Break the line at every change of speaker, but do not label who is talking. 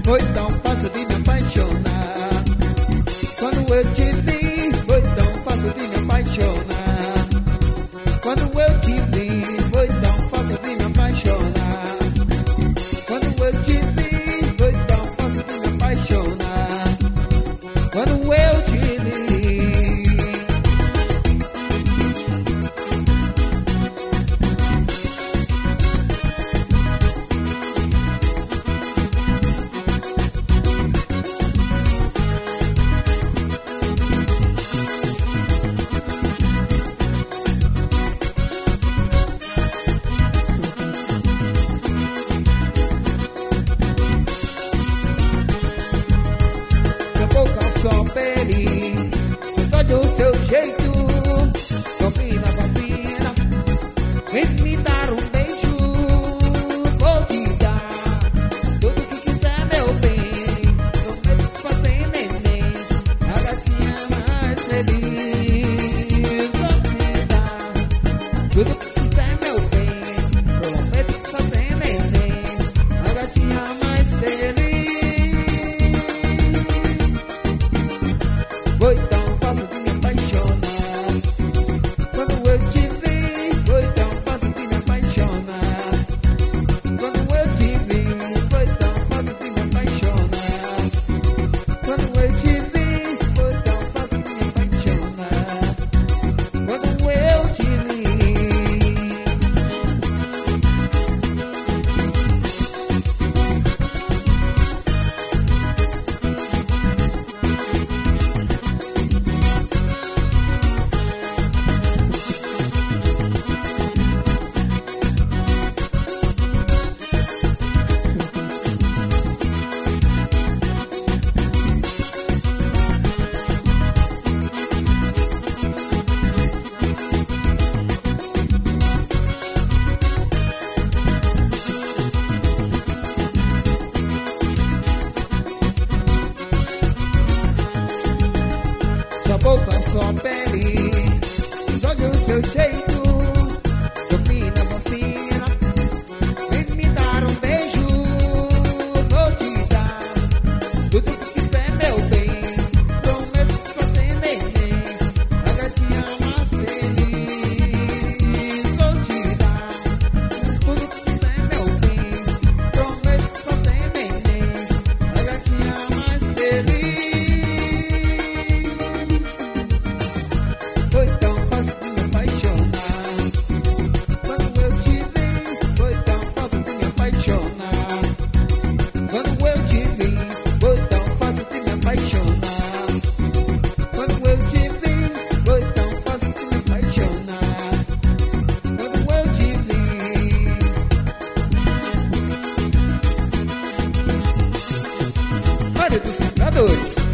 foi tão fácil de me apaixonar. Quando eu te vi, foi tão fácil de me apaixonar. Quando eu te vi, foi tão fácil de me apaixonar. Quando eu te vi, foi tão fácil de me apaixonar. Quando eu te vi. Só pele, só do seu jeito, combina vacina, vem me dar um beijo, vou te dar tudo que quiser, meu bem, prometo fazer neném, a gatinha mais feliz, vou te dar tudo que quiser, meu bem, prometo fazer neném, a gatinha mais feliz. Foi tão fácil de me apaixonar. Quando eu te vi, foi tão fácil de me apaixonar. Quando eu te vi, foi tão fácil de me apaixonar. Quando eu te vi, foi tão fácil de me apaixonar. Quando eu te vi. Sua boca, sua pele, os olhos, seu jeito, domina você, vem me dar um beijo, vou te dar tudo que quiser, meu bem, prometo fazer neném, a gatinha mais feliz, vou te dar tudo que quiser, meu bem, prometo fazer neném, a gatinha mais feliz. Foi tão fácil de me apaixonar. Quando eu te vi, foi tão fácil de me apaixonar. Quando eu te vi, foi tão fácil de me apaixonar. Quando eu te vi, foi tão fácil de me apaixonar. Quando eu te vi. Mário dos Sembradores.